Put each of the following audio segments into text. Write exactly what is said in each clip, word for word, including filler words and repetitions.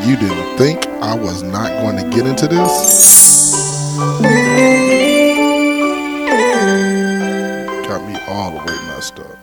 You didn't think I was not going to get into this? Got me all the way messed up.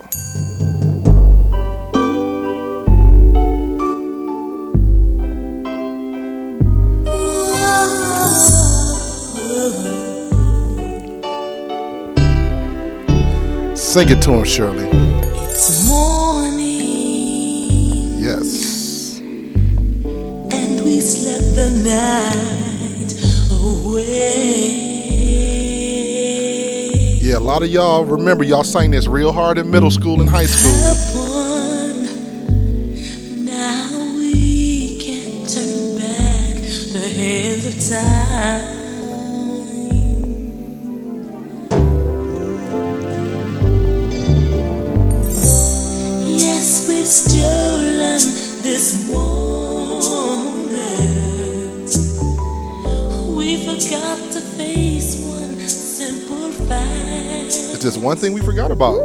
Sing it to him, Shirley. It's morning. Yes. And we slept the night away. Yeah, a lot of y'all remember y'all sang this real hard in middle school and high school. Upon, now we can't turn back the hands of time. Yes, we've stolen this moment. We forgot to face one simple fact. It's just one thing we forgot about.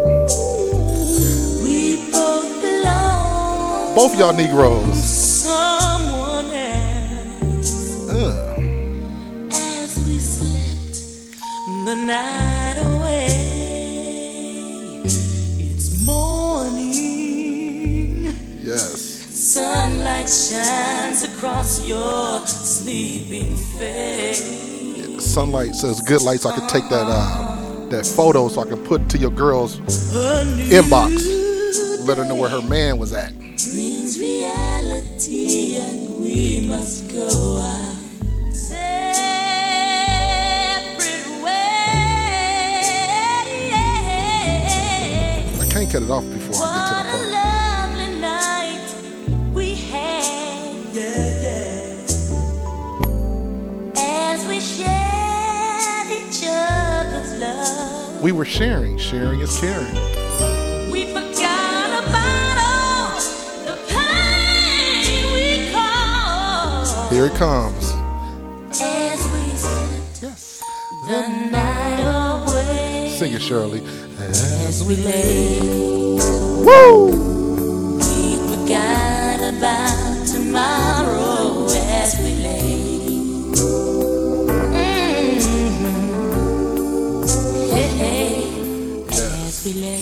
We both belong. Both y'all Negroes. Someone else. Uh. As we slept the night away. It's morning. Yes. Sunlight shines across your sleeping face. Yeah, the sunlight says good light, so I can take that uh, that photo, so I can put it to your girl's inbox. Let her know where her man was at. Dreams reality, and we must go our separate ways. I can't cut it off before I get to the What a part. lovely night we had, yeah, yeah. As we shared each other's love. We were sharing. Sharing is caring. We forgot about all the pain we caused. Here it comes. As we slept Yes. the night away. Sing it, Shirley. As we lay, Woo! we forgot about tomorrow. As we lay, mm-hmm. Hey, hey. As we lay.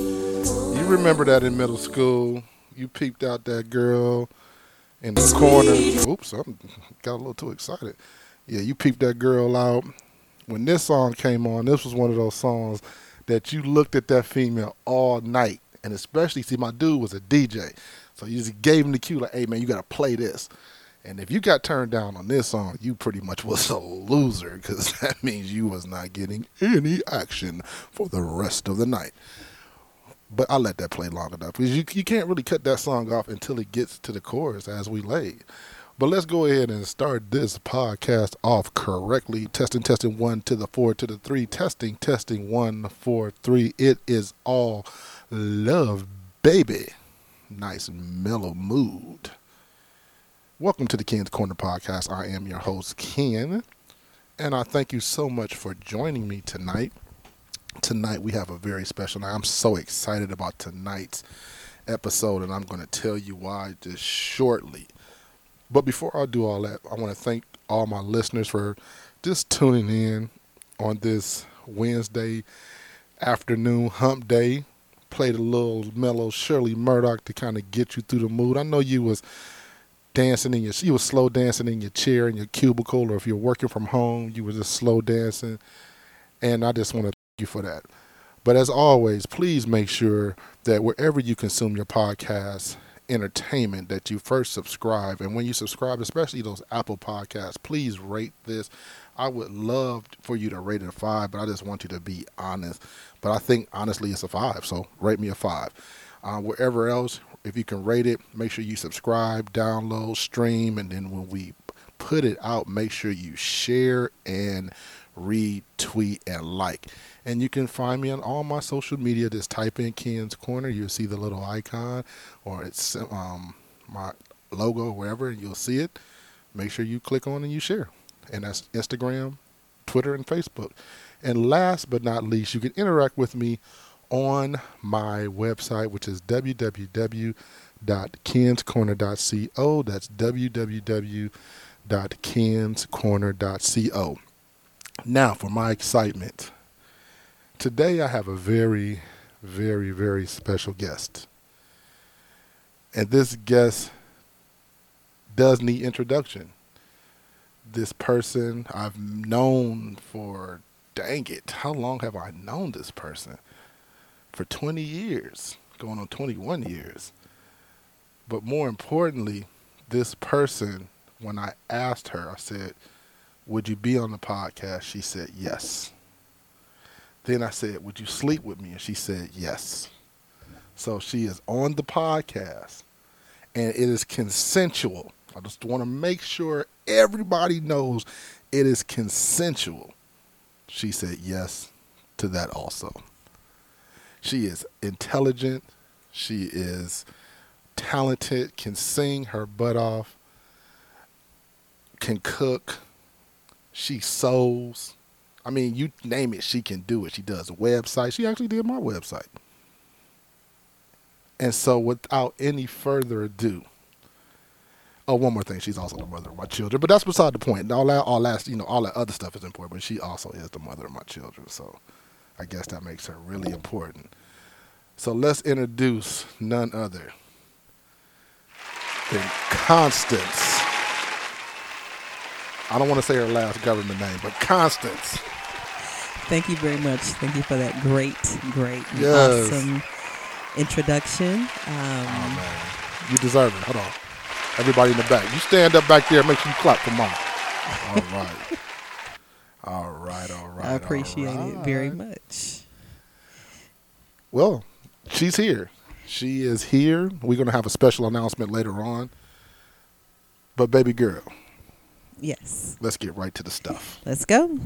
You remember that in middle school? You peeped out that girl in the corner. Oops, I got a little too excited. Yeah, you peeped that girl out. When this song came on, this was one of those songs that you looked at that female all night. And especially, see, my dude was a D J. So you just gave him the cue, like, hey, man, you got to play this. And if you got turned down on this song, you pretty much was a loser, because that means you was not getting any action for the rest of the night. But I let that play long enough, because you, you can't really cut that song off until it gets to the chorus as we laid. But let's go ahead and start this podcast off correctly. Testing, testing, one to the four to the three. Testing, testing, one, four, three. It is all love, baby. Nice mellow mood. Welcome to the Ken's Corner Podcast. I am your host, Ken, and I thank you so much for joining me tonight. Tonight we have a very special night. I'm so excited about tonight's episode, and I'm going to tell you why just shortly. But before I do all that, I want to thank all my listeners for just tuning in on this Wednesday afternoon hump day. Played a little mellow Shirley Murdoch to kind of get you through the mood. I know you was dancing in your, you was slow dancing in your chair in your cubicle, or if you're working from home, you were just slow dancing. And I just want to thank you for that. But as always, please make sure that wherever you consume your podcast entertainment, that you first subscribe. And when you subscribe, especially those Apple podcasts, please rate this. I would love for you to rate it a five, but I just want you to be honest. But I think honestly it's a five, so rate me a five. Uh, wherever else, if you can rate it, make sure you subscribe, download, stream, and then when we put it out, make sure you share and retweet and like. And you can find me on all my social media. Just type in Ken's Corner. You'll see the little icon, or it's um, my logo, wherever, and you'll see it. Make sure you click on and you share. And that's Instagram, Twitter, and Facebook. And last but not least, you can interact with me on my website, which is w w w dot kens corner dot co. That's w w w dot kens corner dot co. Now, for my excitement. Today I have a very, very, very special guest. And this guest does need introduction. This person I've known for, dang it, how long have I known this person? For twenty years, going on twenty-one years. But more importantly, this person, when I asked her, I said, would you be on the podcast? She said, yes. Then I said, would you sleep with me? And she said, yes. So she is on the podcast, and it is consensual. I just want to make sure everybody knows it is consensual. She said yes to that also. She is intelligent. She is talented, can sing her butt off, can cook. She sews. I mean, you name it, she can do it. She does a website. She actually did my website. And so without any further ado, oh, one more thing. She's also the mother of my children, but that's beside the point. All that, all that, you know, all that other stuff is important, but she also is the mother of my children. So I guess that makes her really important. So let's introduce none other than Constance. I don't want to say her last government name, but Constance. Thank you very much. Thank you for that great, great, Yes. awesome introduction. Um, Oh, man. You deserve it. Hold on. Everybody in the back. You stand up back there. Make sure you clap for mom. All right. All right. All right. I appreciate all it right. very much. Well, she's here. She is here. We're going to have a special announcement later on. But baby girl, Yes. let's get right to the stuff. Let's go.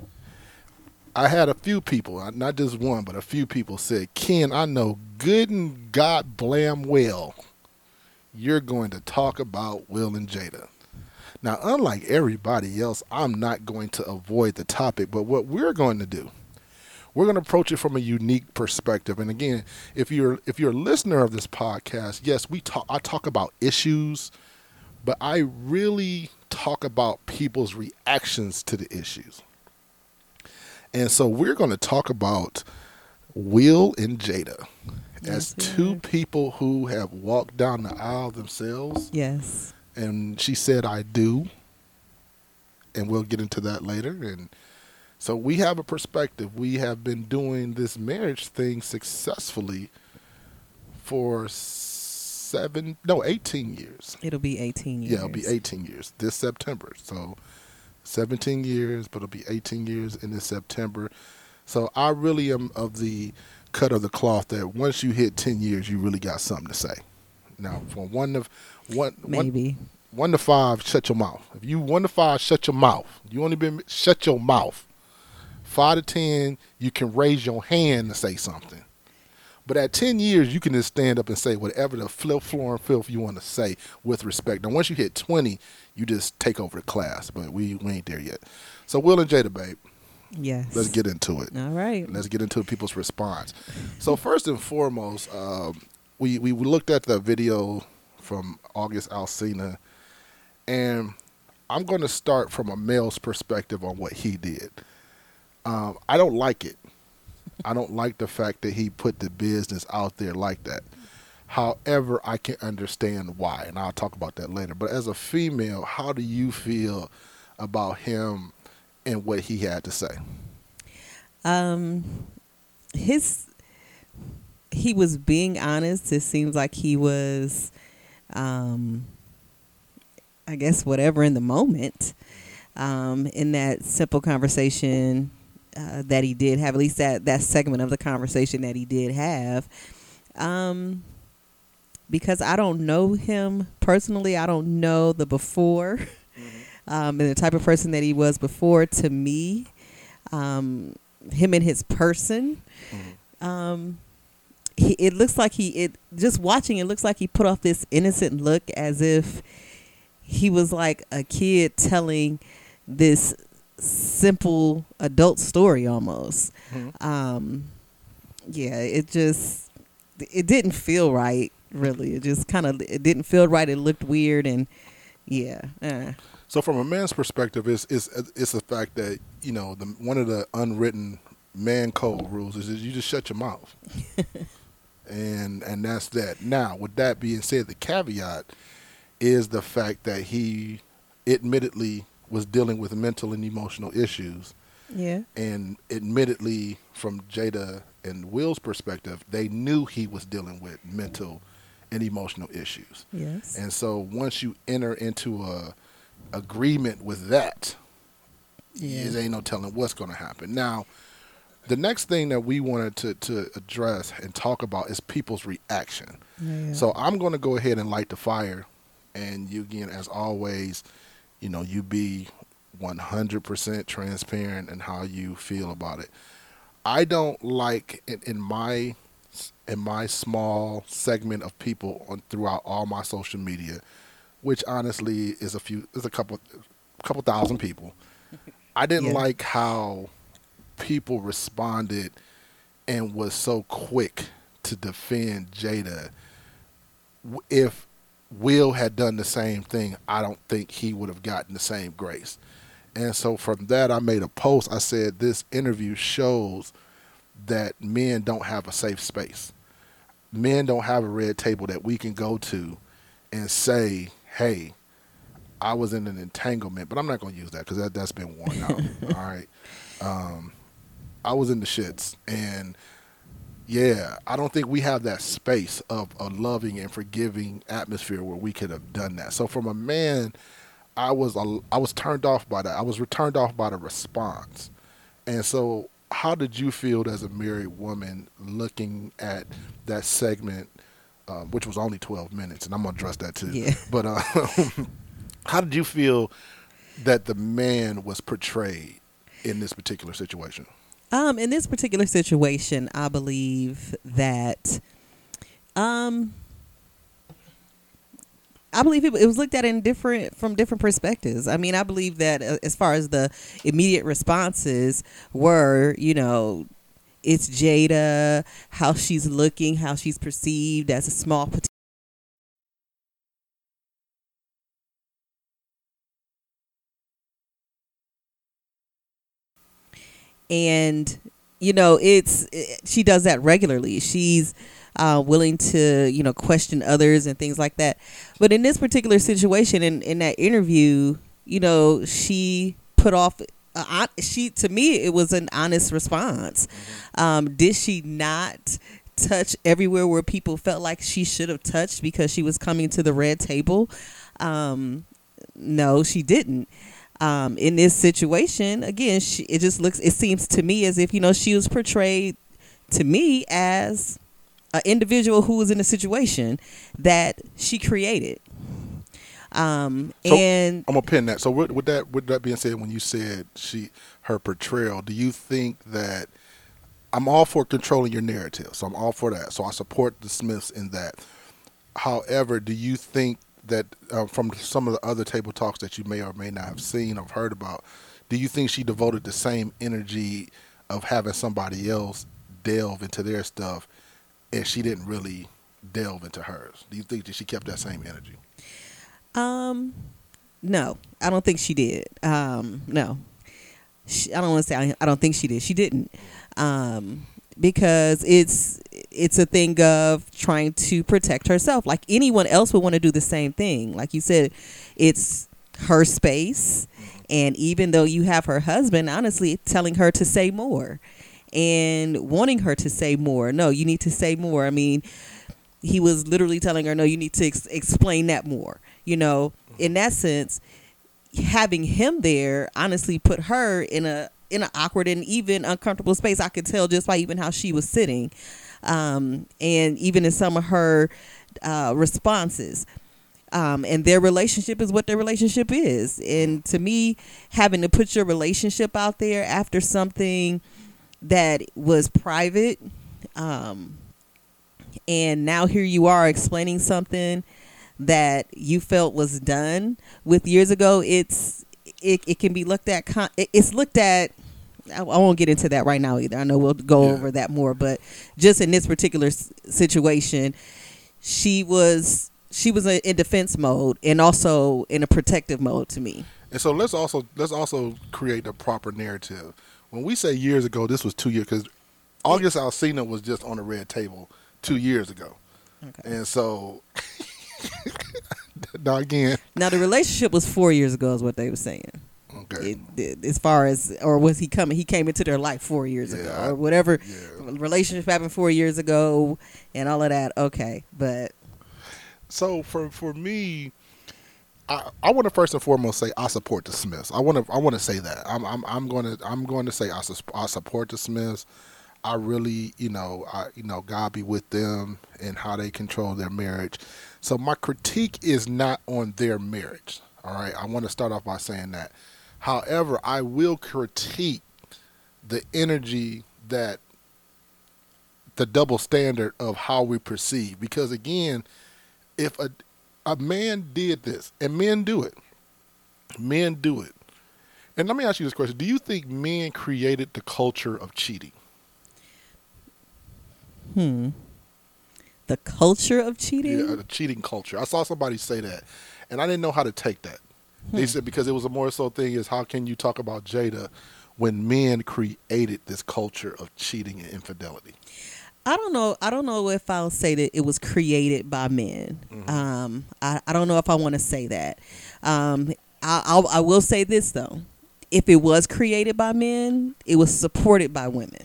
I had a few people, not just one, but a few people said, Ken, I know good and God blam well you're going to talk about Will and Jada. Now, unlike everybody else, I'm not going to avoid the topic, but what we're going to do, we're going to approach it from a unique perspective. And again, if you're if you're a listener of this podcast, yes, we talk. I talk about issues, but I really talk about people's reactions to the issues. And so we're going to talk about Will and Jada as Yes, we two are. people who have walked down the aisle themselves. Yes. And she said, I do. And we'll get into that later. And so we have a perspective. We have been doing this marriage thing successfully for seven, no, eighteen years. It'll be eighteen years. Yeah, it'll be eighteen years this September. So seventeen years, but it'll be eighteen years in this September. So I really am of the cut of the cloth that once you hit ten years, you really got something to say. Now, from one to one, Maybe. one, one to five, shut your mouth. If you one to five, shut your mouth. You only been shut your mouth. Five to ten, you can raise your hand to say something. But at ten years, you can just stand up and say whatever the flip, floor, and filth you want to say with respect. Now, once you hit twenty, you just take over the class. But we, we ain't there yet. So, Will and Jada, babe, Yes. let's get into it. All right. Let's get into people's response. So, first and foremost, um, we, we looked at the video from August Alsina, and I'm going to start from a male's perspective on what he did. Um, I don't like it. I don't like the fact that he put the business out there like that. However, I can understand why, and I'll talk about that later. But as a female, how do you feel about him and what he had to say? Um, his he was being honest. It seems like he was, um, I guess, whatever in the moment. Um, in that simple conversation uh, that he did have, at least that that segment of the conversation that he did have. Um, because I don't know him personally, I don't know the before, mm-hmm. um, and the type of person that he was before. To me, um, him and his person, mm-hmm. um, he, it looks like he. It just watching it looks like he put off this innocent look, as if he was like a kid telling this simple adult story almost. Mm-hmm. Um, yeah, it just. It didn't feel right Really, it just kind of it didn't feel right. It looked weird, and yeah. Uh. So from a man's perspective, it's it's it's the fact that you know the one of the unwritten man code rules is, is you just shut your mouth, and and that's that. Now, with that being said, the caveat is the fact that he admittedly was dealing with mental and emotional issues, Yeah. and admittedly, from Jada and Will's perspective, they knew he was dealing with mental and emotional issues. Yes. And so once you enter into a agreement with that, Yeah. there ain't no telling what's going to happen. Now, the next thing that we wanted to, to address and talk about is people's reaction. Yeah. So I'm going to go ahead and light the fire, and you, again, as always, you know, you be one hundred percent transparent in how you feel about it. I don't like, in, in my in my small segment of people on throughout all my social media, which honestly is a few, is a couple, couple thousand people. I didn't Yeah. like how people responded and was so quick to defend Jada. W- If Will had done the same thing, I don't think he would have gotten the same grace. And so from that, I made a post. I said, this interview shows that men don't have a safe space. Men don't have a red table that we can go to and say, hey, I was in an entanglement, but I'm not going to use that because that, that's been worn out. All right. Um, I was in the shits. And yeah, I don't think we have that space of a loving and forgiving atmosphere where we could have done that. So from a man, I was a, I was turned off by that. I was turned off by the response. And so how did you feel as a married woman looking at that segment, uh, which was only twelve minutes, and I'm going to address that too. Yeah. But uh, how did you feel that the man was portrayed in this particular situation? Um, in this particular situation, I believe that, um, I believe it, it was looked at in different from different perspectives. I mean, I believe that uh, as far as the immediate responses were, you know, it's Jada, how she's looking, how she's perceived as a small pot- and you know it's it, she does that regularly. She's uh, willing to you know question others and things like that. But in this particular situation, in in that interview, you know, she put off. Uh, she to me, it was an honest response. Um, did she not touch everywhere where people felt like she should have touched because she was coming to the red table? Um, no, she didn't. Um, in this situation, again, she, it just looks, it seems to me as if, you know, she was portrayed to me as an individual who was in a situation that she created. Um, So, and I'm gonna pin that. So with, with that, with that being said, when you said she, her portrayal, do you think that I'm all for controlling your narrative? So I'm all for that. So I support the Smiths in that. However, do you think that uh, from some of the other table talks that you may or may not have seen or heard about, do you think she devoted the same energy of having somebody else delve into their stuff and she didn't really delve into hers? Do you think that she kept that same energy? Um, no, I don't think she did. Um, no, she, I don't want to say I, I don't think she did. She didn't, um, because it's it's a thing of trying to protect herself. Like anyone else would want to do the same thing. Like you said, it's her space, and even though you have her husband, honestly, telling her to say more and wanting her to say more. No, you need to say more. I mean, he was literally telling her, no, you need to ex- explain that more. You know, in that sense, having him there honestly put her in a in an awkward and even uncomfortable space. I could tell just by even how she was sitting, um, and even in some of her uh, responses. Um, and their relationship is what their relationship is. And to me, having to put your relationship out there after something that was private, um, and now here you are explaining something that you felt was done with years ago, it's it, it can be looked at con- it's looked at I, I won't get into that right now either. I know we'll go Yeah. over that more, but just in this particular s- situation, she was she was in defense mode and also in a protective mode to me. And so let's also let's also create a proper narrative. When we say years ago, this was two years because August Alsina was just on the red table two years ago, Okay. and so now again, Now the relationship was four years ago, is what they were saying. okay, It, it- as far as, or was he coming? He came into their life four years Yeah, ago, I- or whatever. yeah. Relationship happened four years ago, and all of that. Okay, but So for for me, I, I want to first and foremost say I support the Smiths. I want to I want to say that I'm I'm I'm going to I'm going to say I, sus- I support the Smiths. I really, you know, I you know, God be with them and how they control their marriage. So my critique is not on their marriage. All right, I want to start off by saying that. However, I will critique the energy that the double standard of how we perceive, because again, if a a man did this, and men do it, men do it. And let me ask you this question: do you think men created the culture of cheating? hmm, the culture of cheating. Yeah, the cheating culture. I saw somebody say that, and I didn't know how to take that. They said because it was a more so thing is how can you talk about Jada when men created this culture of cheating and infidelity? I don't know. I don't know if I'll say that it was created by men. Mhm. Um, I, I don't know if I want to say that. Um, I, I'll, I will say this though: if it was created by men, it was supported by women.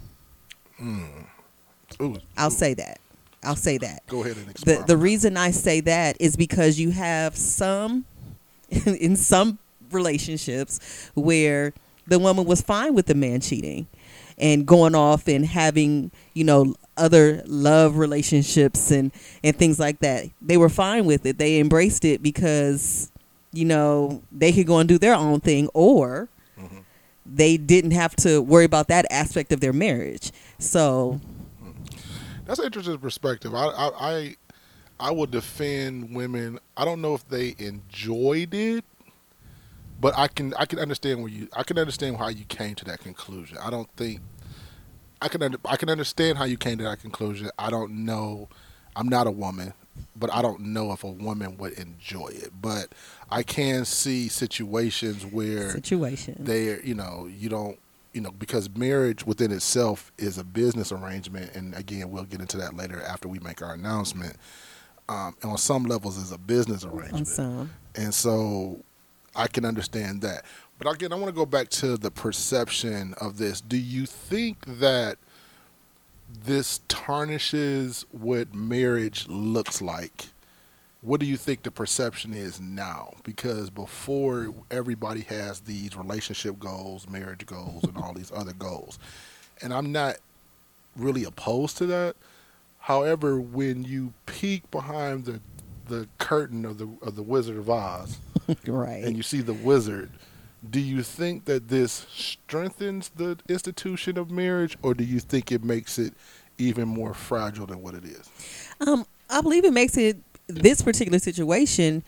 Ooh, I'll ooh. say that. I'll say that. Go ahead and The explain. the reason I say that is because you have some in some relationships where the woman was fine with the man cheating and going off and having, you know, other love relationships and, and things like that. They were fine with it. They embraced it because, you know, they could go and do their own thing, or Mhm. they didn't have to worry about that aspect of their marriage. So, That's an interesting perspective. I, I I I would defend women. I don't know if they enjoyed it, but I can I can understand where you I can understand how you came to that conclusion. I don't think I can under, I can understand how you came to that conclusion. I don't know. I'm not a woman, but I don't know if a woman would enjoy it. But I can see situations where situation. they, you know, you don't, you know, because marriage within itself is a business arrangement, and again, we'll get into that later after we make our announcement. Um, and on some levels, is a business On arrangement, some. and so I can understand that. But again, I want to go back to the perception of this. Do you think that this tarnishes what marriage looks like? What do you think the perception is now? Because before, everybody has these relationship goals, marriage goals, and all these other goals. And I'm not really opposed to that. However, when you peek behind the the curtain of the of the Wizard of Oz Right. and you see the wizard, do you think that this strengthens the institution of marriage, or do you think it makes it even more fragile than what it is? Um, I believe it makes it, this particular situation,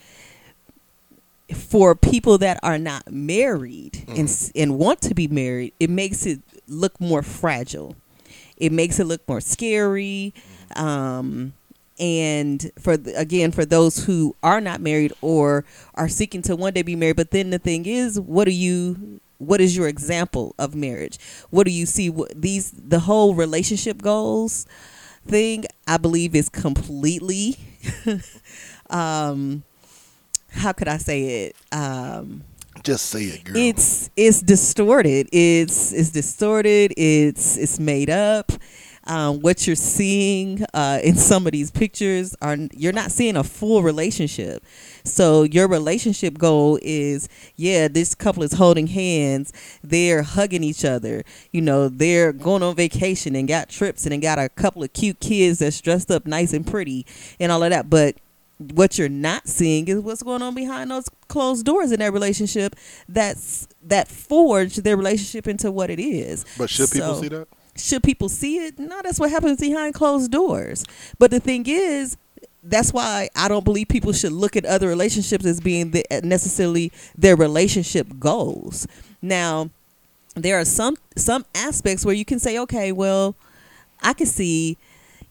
for people that are not married and s and want to be married, it makes it look more fragile. It makes it look more scary. Um, and for the, again, for those who are not married or are seeking to one day be married, but then the thing is, what do you? What is your example of marriage? What do you see? What, these the whole relationship goals thing, I believe, is completely. um, how could I say it? Um, Just say it, girl. it's it's distorted. It's it's distorted. It's it's made up. Um, what you're seeing uh, in some of these pictures are, you're not seeing a full relationship. So your relationship goal is, yeah, this couple is holding hands, they're hugging each other, you know, they're going on vacation and got trips and then got a couple of cute kids that's dressed up nice and pretty and all of that. But what you're not seeing is what's going on behind those closed doors in that relationship that's that forged their relationship into what it is. But should people So- see that? Should people see it? No, that's what happens behind closed doors. But the thing is, that's why I don't believe people should look at other relationships as being the, necessarily their relationship goals. Now, there are some some aspects where you can say, okay, well, I can see,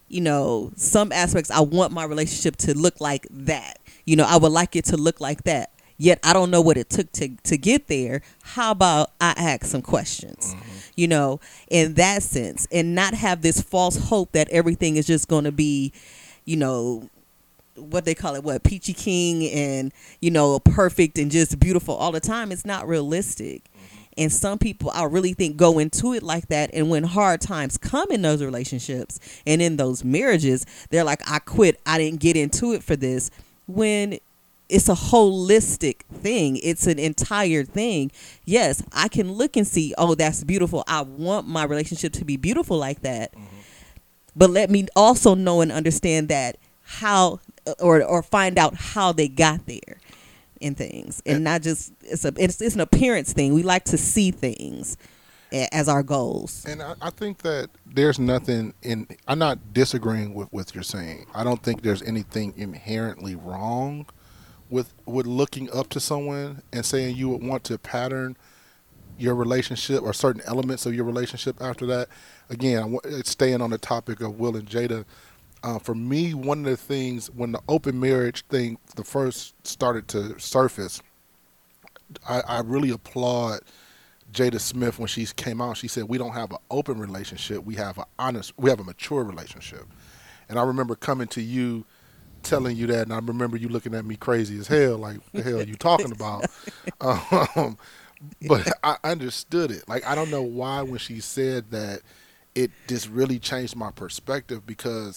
you know, some aspects I want my relationship to look like that. You know, I would like it to look like that. Yet I don't know what it took to, to get there. How about I ask some questions, mm-hmm. you know, in that sense, and not have this false hope that everything is just going to be, you know, what they call it, what, peachy king and, you know, perfect and just beautiful all the time. It's not realistic. Mm-hmm. And some people, I really think, go into it like that. And when hard times come in those relationships and in those marriages, they're like, I quit. I didn't get into it for this. When it's a holistic thing. It's an entire thing. Yes, I can look and see, oh, that's beautiful. I want my relationship to be beautiful like that. Mm-hmm. But let me also know and understand that how or or find out how they got there in things. And, and not just it's a it's, it's an appearance thing. We like to see things as our goals. And I, I think that there's nothing in I'm not disagreeing with what you're saying. I don't think there's anything inherently wrong with with looking up to someone and saying you would want to pattern your relationship or certain elements of your relationship after that. Again, it's staying on the topic of Will and Jada. Uh, for me, one of the things when the open marriage thing the first started to surface, I, I really applaud Jada Smith when she came out. She said, "We don't have an open relationship. We have an honest. We have a mature relationship." And I remember coming to you, telling you that, and I remember you looking at me crazy as hell, like, "What the hell are you talking about?" um, but I understood it. Like, I don't know why when she said that, it just really changed my perspective, because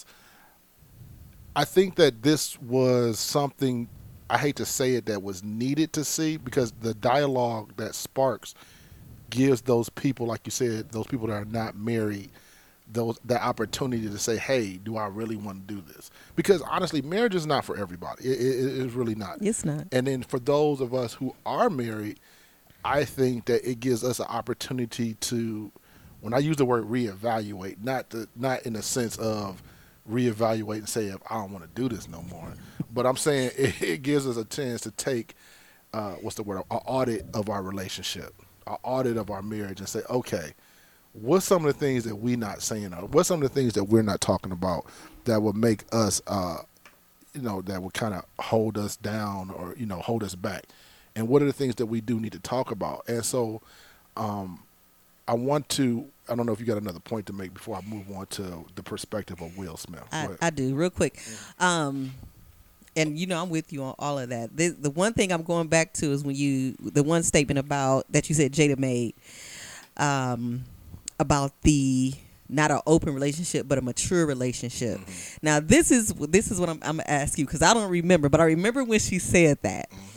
I think that this was something, I hate to say it, that was needed to see, because the dialogue that sparks gives those people, like you said, those people that are not married, those that opportunity to say, hey, do I really want to do this? Because honestly, marriage is not for everybody. It, it, it's really not. It's not. And then for those of us who are married, I think that it gives us an opportunity to, when I use the word reevaluate, not the, not in the sense of reevaluate and say, if I don't want to do this no more, but I'm saying it, it gives us a chance to take, uh, what's the word, an audit of our relationship, an audit of our marriage, and say, okay, what's some of the things that we're not saying, or what's some of the things that we're not talking about that would make us, uh, you know, that would kind of hold us down, or, you know, hold us back? And what are the things that we do need to talk about? And so um, I want to, I don't know if you got another point to make before I move on to the perspective of Will Smith. I, I do, real quick. Um, and, you know, I'm with you on all of that. The, the one thing I'm going back to is when you, the one statement about, that you said Jada made, um, about the, not an open relationship, but a mature relationship. Mm-hmm. Now, this is, this is what I'm, I'm going to ask you, because I don't remember, but I remember when she said that. Mm-hmm.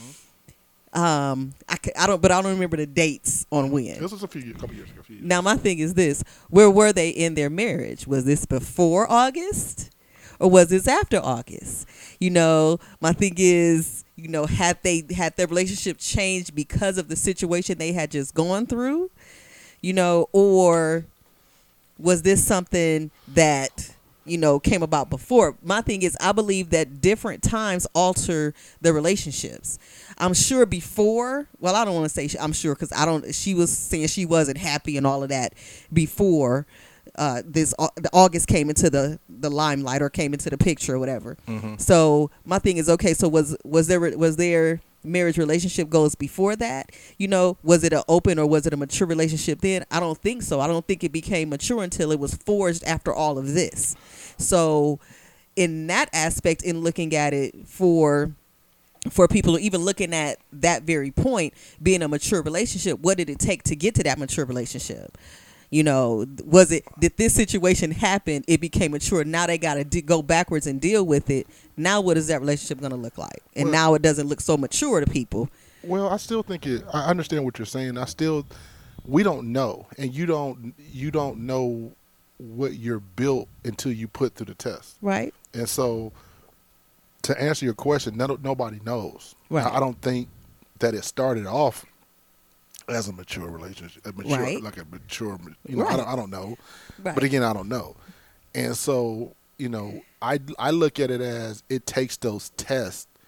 Um, I, I don't, but I don't remember the dates on when. This was a few years, couple years ago. Few years. Now, my thing is this: where were they in their marriage? Was this before August, or was this after August? You know, my thing is, you know, had they had their relationship changed because of the situation they had just gone through, you know, or was this something that, you know, came about before? My thing is, I believe that different times alter the relationships. I'm sure before, well, I don't want to say I'm sure, because I don't, she was saying she wasn't happy and all of that before uh, this, uh, the August came into the, the limelight, or came into the picture, or whatever. Mm-hmm. So my thing is, okay, so was, was there, was there marriage relationship goals before that? You know, was it an open or was it a mature relationship then? I don't think so. I don't think it became mature until it was forged after all of this. So in that aspect, in looking at it for for people, even looking at that very point, being a mature relationship, what did it take to get to that mature relationship? You know, was it, did this situation happen, it became mature, now they got to d- go backwards and deal with it. Now what is that relationship going to look like? And well, now it doesn't look so mature to people. Well, I still think it, I understand what you're saying. I still, we don't know. And you don't, you don't know what you're built until you put through the test. Right. And so, to answer your question, no, nobody knows. Right. I don't think that it started off as a mature relationship, a mature, right. like a mature, you know, right. I don't, I don't know. Right. But again, I don't know. And so, you know, I, I look at it as it takes those tests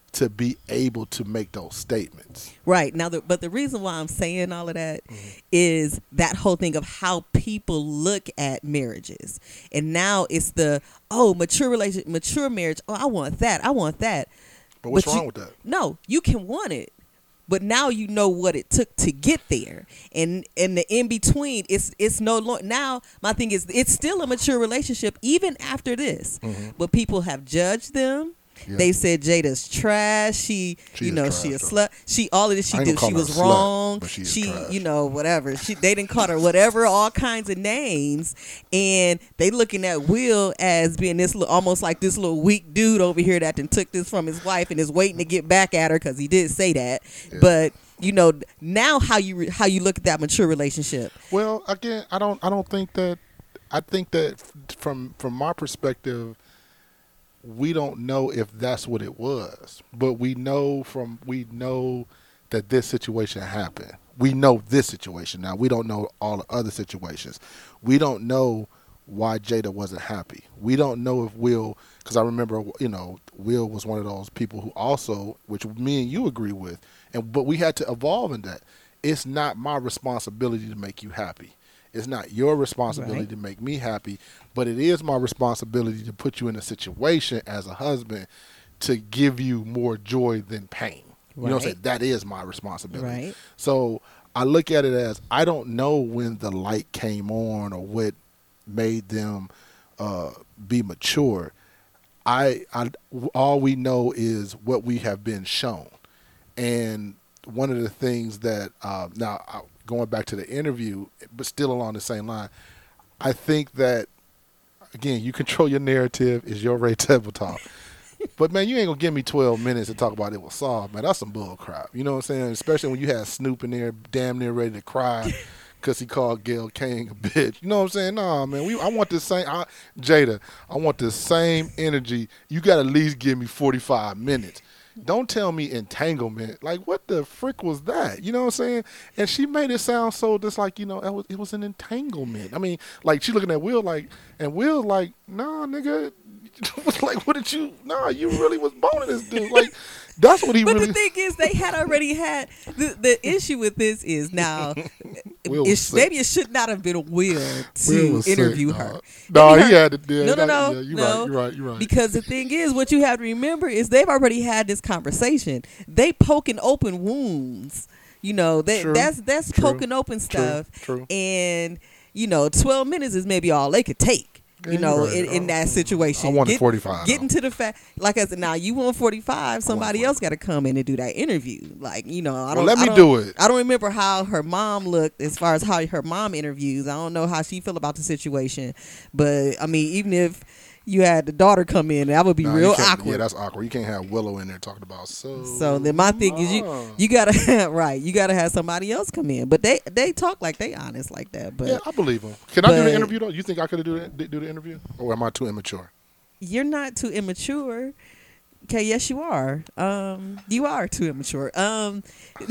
to be able to make those statements. Right. Now, the, but the reason why I'm saying all of that mm-hmm. is that whole thing of how people look at marriages. And now it's the, oh, mature relation, mature marriage. Oh, I want that. I want that. But what's but wrong you, with that? No, you can want it. But now you know what it took to get there. And in the in between, it's it's no longer. Now, my thing is, it's still a mature relationship even after this. Mm-hmm. But people have judged them. Yeah. They said Jada's trash. She, she you know, trash, she a slut. She all of this she did. She was slut, wrong. She, she you know, whatever. She they didn't call her whatever, all kinds of names, and they looking at Will as being this little, almost like this little weak dude over here that then took this from his wife and is waiting to get back at her because he did say that. Yeah. But you know, now how you how you look at that mature relationship? Well, again, I don't I don't think that. I think that from from my perspective, we don't know if that's what it was, but we know from we know that this situation happened. We know this situation. Now, we don't know all the other situations. We don't know why Jada wasn't happy. We don't know if Will, because I remember, you know, Will was one of those people who also, which me and you agree with, and but we had to evolve in that. It's not my responsibility to make you happy. It's not your responsibility right. to make me happy, but it is my responsibility to put you in a situation as a husband to give you more joy than pain. Right. You know what I'm saying? That is my responsibility. Right. So I look at it as I don't know when the light came on or what made them uh, be mature. I, I all we know is what we have been shown. And one of the things that uh, now I, going back to the interview, but still along the same line, I think that, again, you control your narrative, is your Ray Table talk. But, man, you ain't going to give me twelve minutes to talk about it was soft, man. That's some bull crap. You know what I'm saying? Especially when you had Snoop in there damn near ready to cry because he called Gayle King a bitch. You know what I'm saying? Nah, man, we, I want the same I, – Jada, I want the same energy. You got to at least give me forty-five minutes. Don't tell me entanglement. Like, what the frick was that? You know what I'm saying? And she made it sound so just like, you know, it was, it was an entanglement. I mean, like, she looking at Will like, and Will like, nah, nigga. Like, what did you, nah, you really was boning this dude. Like, that's what he but really. But the thing is, they had already had, the, the issue with this is now, it, maybe it should not have been Will to Will interview sick, her. No, nah, he had to do No, no, no. Yeah, you're no, right, you're right, you're right. Because the thing is, what you have to remember is they've already had this conversation. They poking open wounds. You know, they, true, that's that's true, poking open stuff. True, true. And, you know, twelve minutes is maybe all they could take. You yeah, know, right. in, in that situation. I wanted Get, forty-five. Getting to the fact, like I said, now you want forty-five, somebody else got to come in and do that interview. Like, you know, I don't. Well, let I me don't, do it. I don't remember how her mom looked as far as how her mom interviews. I don't know how she feel about the situation. But, I mean, even if you had the daughter come in, that would be nah, real awkward. awkward. Yeah, that's awkward. You can't have Willow in there talking about so. So then my thing is you you gotta have, right. You gotta have somebody else come in, but they they talk like they honest like that. But yeah, I believe them. Can I do the interview though? You think I could do the, do the interview, or am I too immature? You're not too immature. Okay, yes, you are. Um, you are too immature. Um,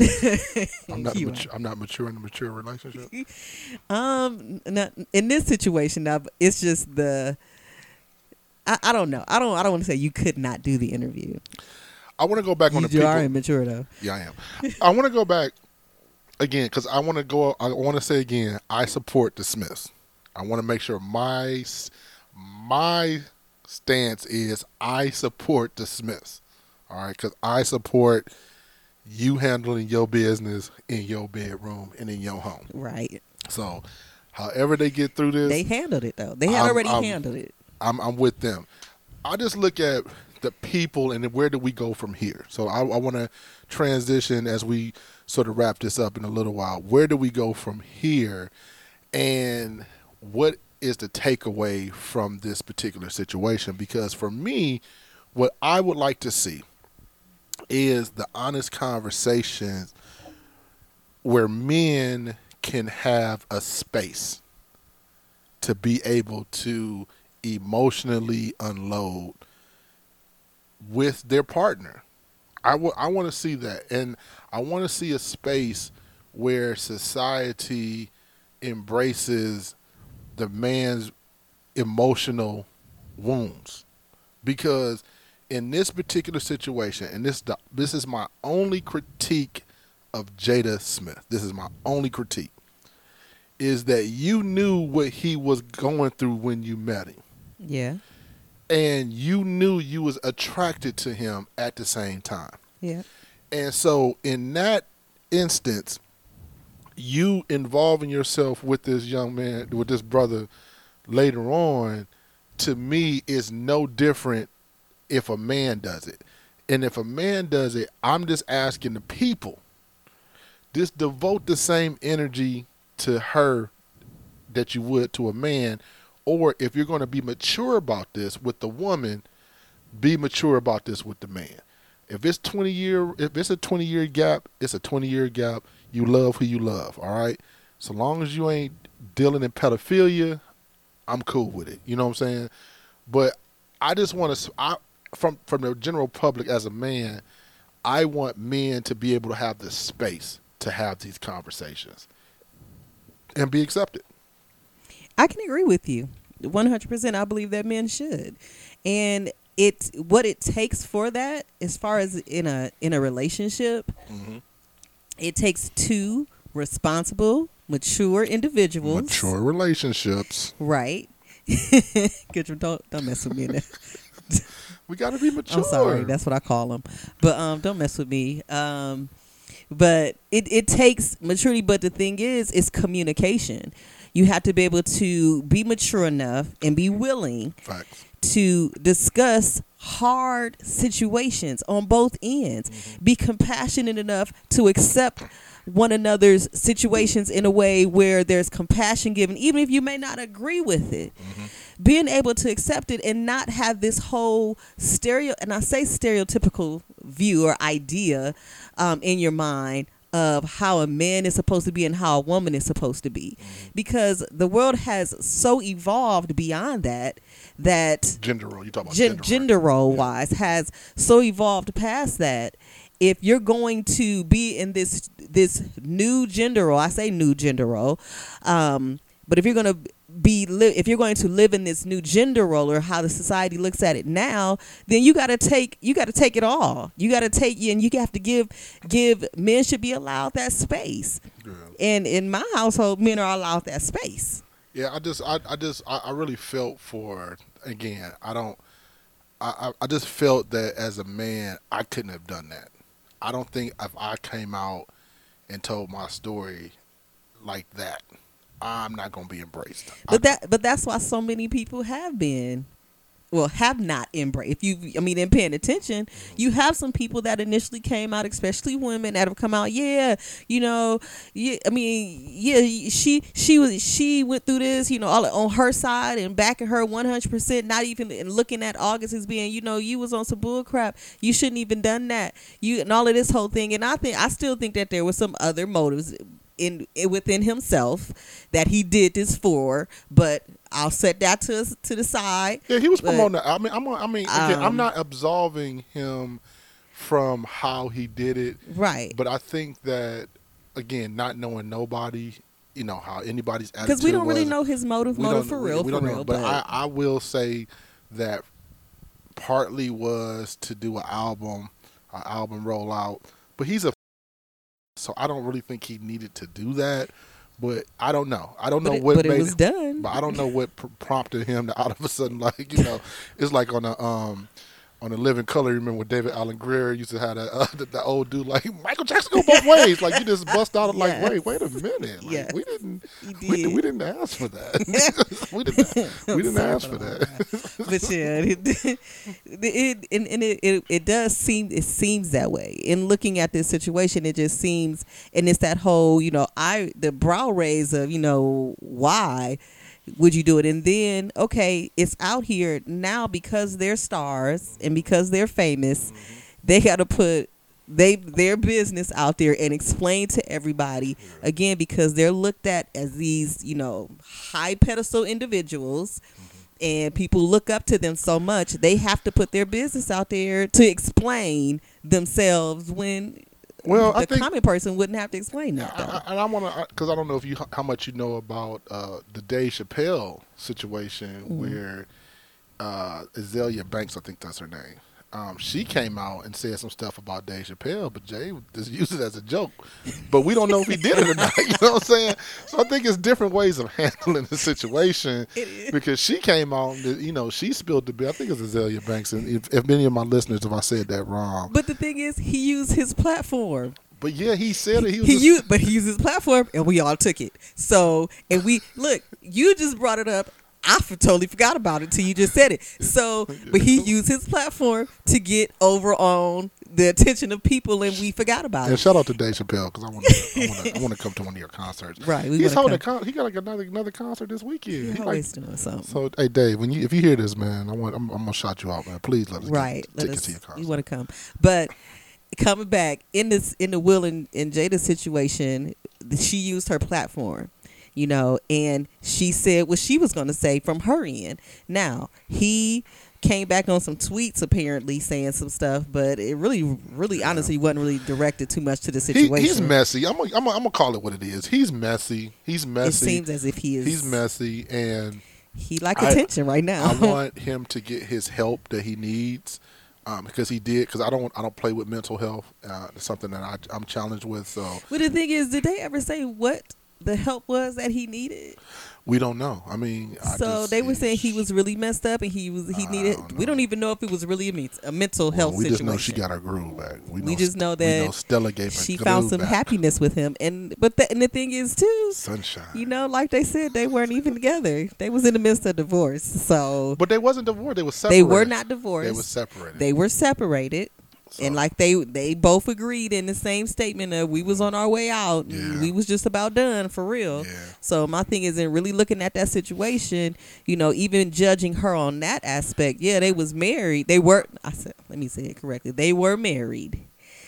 I'm not. Mature, I'm not mature in a mature relationship. um, not, in this situation now, it's just the. I, I don't know. I don't. I don't want to say you could not do the interview. I want to go back on you the. You are immature though. Yeah, I am. I want to go back again because I want to go. I want to say again. I support the Smiths. I want to make sure my my stance is I support the Smiths. All right, because I support you handling your business in your bedroom and in your home. Right. So, however they get through this, they handled it though. They had I'm, already I'm, handled it. I'm, I'm with them. I just look at the people and where do we go from here. So I, I want to transition as we sort of wrap this up in a little while. Where do we go from here, and what is the takeaway from this particular situation? Because for me, what I would like to see is the honest conversations where men can have a space to be able to emotionally unload with their partner. I, w- I want to see that. And I want to see a space where society embraces the man's emotional wounds. Because in this particular situation, and this this is my only critique of Jada Smith. This is my only critique. Is that you knew what he was going through when you met him. Yeah. And you knew you was attracted to him at the same time. Yeah. And so in that instance, you involving yourself with this young man, with this brother later on, to me is no different if a man does it. And if a man does it, I'm just asking the people, just devote the same energy to her that you would to a man. Or if you're going to be mature about this with the woman, be mature about this with the man. If it's twenty year, if it's a twenty year gap, it's a twenty year gap. You love who you love, all right? So long as you ain't dealing in pedophilia, I'm cool with it. You know what I'm saying? But I just want to, I, from from the general public as a man, I want men to be able to have the space to have these conversations and be accepted. I can agree with you one hundred percent. I believe that men should. And it what it takes for that, as far as in a in a relationship, mm-hmm. it takes two responsible, mature individuals. Mature relationships. Right. Good, don't don't mess with me. We got to be mature. I'm sorry, that's what I call them. But um, don't mess with me. Um, but it it takes maturity. But the thing is, it's communication. You have to be able to be mature enough and be willing Facts. to discuss hard situations on both ends. Mm-hmm. Be compassionate enough to accept one another's situations in a way where there's compassion given, even if you may not agree with it. Mm-hmm. Being able to accept it and not have this whole stereo, and I say stereotypical view or idea um, in your mind of how a man is supposed to be and how a woman is supposed to be. Mm-hmm. Because the world has so evolved beyond that, that gender role, you talk about gen- gender, gender right? role yeah. wise has so evolved past that. If you're going to be in this this new gender role, I say new gender role, um, but if you're going to be li- if you're going to live in this new gender role or how the society looks at it now, then you got to take you got to take it all. You got to take and you have to give give men should be allowed that space. Yeah. And in my household, men are allowed that space. Yeah, I just I, I just I, I really felt for again. I don't. I I just felt that as a man, I couldn't have done that. I don't think if I came out and told my story like that, I'm not going to be embraced. But I, that, but that's why so many people have been, well, have not embraced. If you, I mean, in paying attention, you have some people that initially came out, especially women that have come out. Yeah, you know, yeah. I mean, yeah, she she was she went through this, you know, all on her side and backing her one hundred percent. Not even and looking at August as being, you know, you was on some bull crap. You shouldn't even done that. You and all of this whole thing. And I think I still think that there was some other motives in, in within himself that he did this for, but I'll set that to to the side. Yeah, he was but, promoting that. I mean, I'm. I mean, again, um, I'm not absolving him from how he did it. Right. But I think that again, not knowing nobody, you know how anybody's attitude. Because we don't was, really know his motive, motive for real, we for don't real. Know, but but I, I will say that partly was to do an album, an album rollout. But he's a, so I don't really think he needed to do that. But I don't know. I don't but know it, what but made it was it, done. But I don't know what pr- prompted him to all of a sudden, like, you know, it's like on a um on a Living Color. You remember when David Alan Grier used to have that uh, the, the old dude like Michael Jackson go both ways. Like you just bust out of like, yes. wait, wait a minute. Like, yes. we didn't did. we, we didn't ask for that. we didn't we didn't ask for that. But yeah, it, it and, and it, it it does seem it seems that way. In looking at this situation, it just seems, and it's that whole, you know, I the brow raise of, you know, why would you do it? And then, okay, it's out here now because they're stars and because they're famous, mm-hmm. they got to put they their business out there and explain to everybody, yeah. again, because they're looked at as these, you know, high pedestal individuals, mm-hmm. and people look up to them so much, they have to put their business out there to explain themselves when well, the I think, common person wouldn't have to explain that. Though. I, I, and I want to, because I don't know if you how much you know about uh, the Dave Chappelle situation, mm-hmm. where uh, Azealia Banks, I think that's her name, Um, she came out and said some stuff about Dave Chappelle, but Jay just used it as a joke. But we don't know if he did it or not. You know what I'm saying? So I think it's different ways of handling the situation. It is. Because she came out, and, you know, she spilled the beer. I think it's Azalea Banks. And if, if any of my listeners, if I said that wrong. But the thing is, he used his platform. But yeah, he said it. He, was He just, used, but he used his platform, and we all took it. So, and we look. You just brought it up. I f- totally forgot about it till you just said it. So, but he used his platform to get over on the attention of people, and we forgot about And it. shout out to Dave Chappelle because I want to, I want to, I want to come to one of your concerts. Right, we He's wanna holding a come. con- He got like another another concert this weekend. You're He always like, doing something. so, hey Dave, when you if you hear this, man, I want I'm, I'm gonna shout you out, man. Please let us Right. get Let tickets us, to your concert. you want to come. But coming back in this in the Will and, and Jada situation, she used her platform, you know, and she said what she was going to say from her end. Now, he came back on some tweets apparently saying some stuff, but it really, really Yeah. honestly wasn't really directed too much to the He, situation. he's messy. I'm gonna I'm gonna I'm gonna call it what it is. He's messy. He's It messy. seems as if he is. He's messy, and He like I- attention right now. I want him to get his help that he needs. Um, because he did, because I don't, I don't play with mental health. Uh, it's something that I, I'm challenged with. So But the thing is, did they ever say what the help was that he needed? we don't know. I mean, I So just- they were saying he was really messed up, and he was he I needed. don't We know. don't even know if it was really a, men- a mental well, health we situation. just know she got her groove back. We, We just know we that know Stella gave her She groove found some back. happiness with him, and but the, and the thing is too, Sunshine. you know, like they said, they weren't even together. They was in the midst of divorce, so But they wasn't divorced. They were separated. they were not divorced. They were separated. They were separated. So, And like they they both agreed in the same statement that we was on our way out. and Yeah. We was just about done for real. yeah, So my thing is in really looking at that situation, you know, even judging her on that aspect, yeah, they was married. They were I said let me say it correctly. They were married.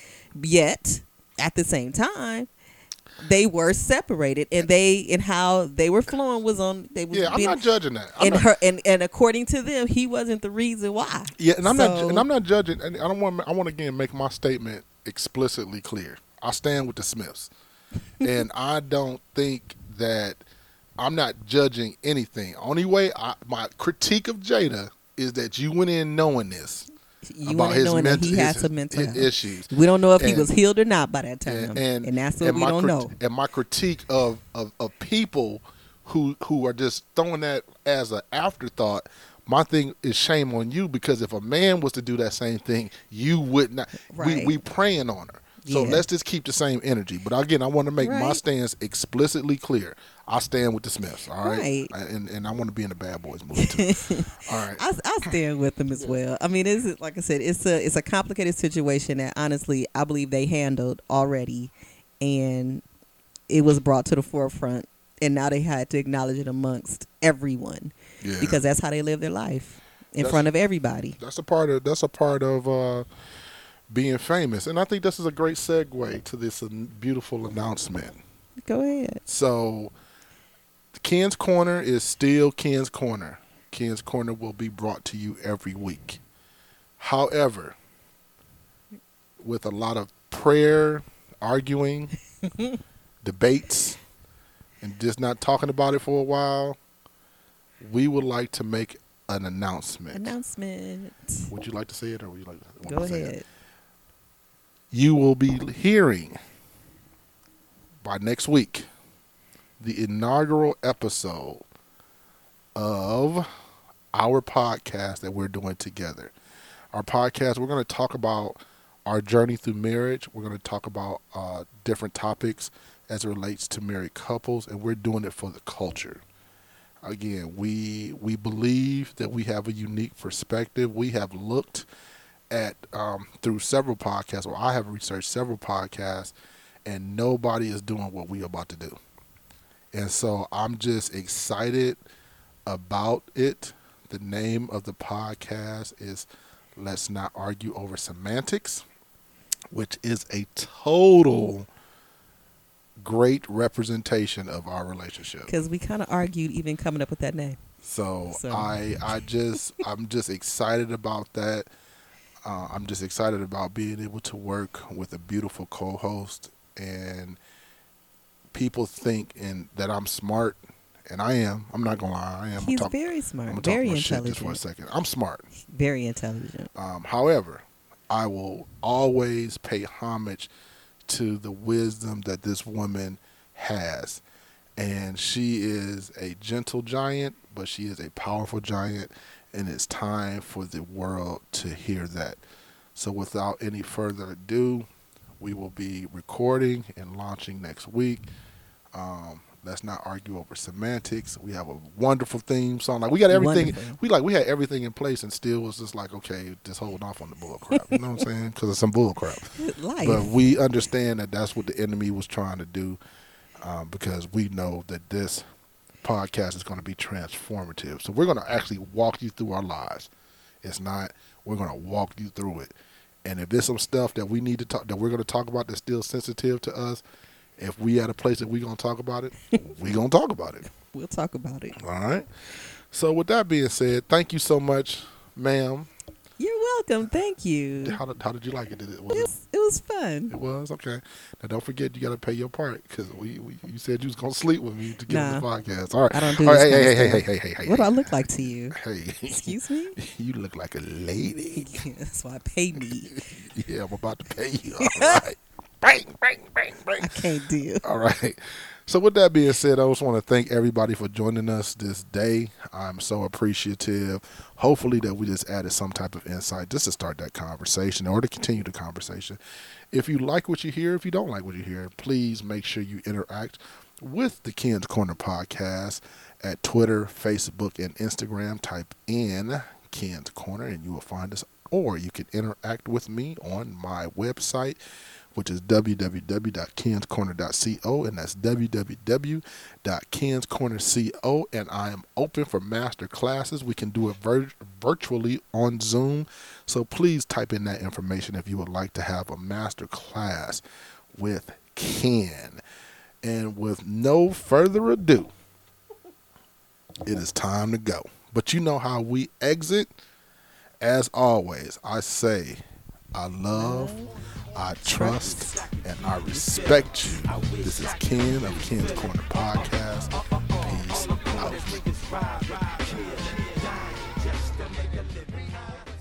Yet, at the same time, they were separated, and they and how they were flowing was on they was yeah. I'm being, not judging that. I'm and not, her and, and according to them, he wasn't the reason why. yeah, and I'm not. So- And I'm not judging. And I don't want. I want to again make my statement explicitly clear. I stand with the Smiths, and I don't think that I'm not judging anything. Only way I, my critique of Jada is that you went in knowing this You about went his knowing mental that he had his- some mental his health. issues. We don't know if he And- was healed or not by that time, and, and, and that's what and we my don't crit- know. And my critique of, of, of people who who are just throwing that as an afterthought. My thing is shame on you, because if a man was to do that same thing, you would not. Right. We we praying on her. So Yeah. let's just keep the same energy. But again, I want to make my Right. stance explicitly clear. I stand with the Smiths. All right, Right. and and I want to be in the Bad Boys movie too. All right. I, I stand with them as well. I mean, it's like I said, it's a it's a complicated situation that honestly I believe they handled already, and it was brought to the forefront, and now they had to acknowledge it amongst everyone Yeah. because that's how they live their life in That's- front of everybody. That's a part of that's a part of uh, being famous, and I think this is a great segue to this um, beautiful announcement. Go ahead. So, Ken's Corner is still Ken's Corner. Ken's Corner will be brought to you every week. However, with a lot of prayer, arguing, debates, and just not talking about it for a while, we would like to make an announcement. Announcement. Would you like to say it, or would you like to want Go to say ahead. it? You will be hearing by next week the inaugural episode of our podcast that we're doing together. Our podcast, we're going to talk about our journey through marriage. We're going to talk about uh, different topics as it relates to married couples, and we're doing it for the culture. Again, we we believe that we have a unique perspective. We have looked at um, through several podcasts, or I have researched several podcasts, and nobody is doing what we're about to do. And so I'm just excited about it. The name of the podcast is Let's Not Argue Over Semantics, which is a total great representation of our relationship. Because we kind of argued even coming up with that name. So, So. I I just I'm just excited about that. Uh, I'm just excited about being able to work with a beautiful co-host, and people think and that I'm smart and I am. I'm not gonna lie. I am. He's talk, very I'm smart, gonna very talk my shit intelligent, just for a second. I'm smart. very intelligent. Um, however, I will always pay homage to the wisdom that this woman has. And she is a gentle giant, but she is a powerful giant. And it's time for the world to hear that. So without any further ado, we will be recording and launching next week. Um, let's not argue over semantics. We have a wonderful theme song. Like we got everything. Wonderful. We like we had everything in place, and still was just like, okay, just hold off on the bull crap. You know what I'm saying? Because it's some bull crap. Life. But we understand that that's what the enemy was trying to do, um, because we know that this podcast is going to be transformative. So we're going to actually walk you through our lives. It's not. We're going to walk you through it. And if there's some stuff that we need to talk, that we're going to talk about that's still sensitive to us, if we at a place that we're going to talk about it, we're going to talk about it. We'll talk about it. All right. So with that being said, thank you so much, ma'am. You're welcome. Thank you. How did, how did you like it? Did it, It was it, was, it was fun. it was? Okay. Now, don't forget, you got to pay your part because we, we you said you was going to sleep with me to get on Nah. this podcast. All right. I don't do All this right. Hey, kind hey, of hey, stuff. hey, hey, hey, hey. What do I look like to you? Hey. Excuse me? You look like a lady. That's why pay me. Yeah, I'm about to pay you. All right. Bang, bang, bang, bang. I can't deal. All right. So with that being said, I just want to thank everybody for joining us this day. I'm so appreciative. Hopefully that we just added some type of insight just to start that conversation or to continue the conversation. If you like what you hear, if you don't like what you hear, please make sure you interact with the Ken's Corner podcast at Twitter, Facebook, and Instagram. Type in Ken's Corner and you will find us. Or you can interact with me on my website, which is w w w dot kens corner dot co, and that's w w w dot kens corner dot co, and I am open for master classes. We can do it vir- virtually on Zoom, so please type in that information if you would like to have a master class with Ken. And with no further ado, it is time to go. But you know how we exit? As always, I say, I love, I trust, and I respect you. This is Ken of Ken's Corner Podcast. Peace out.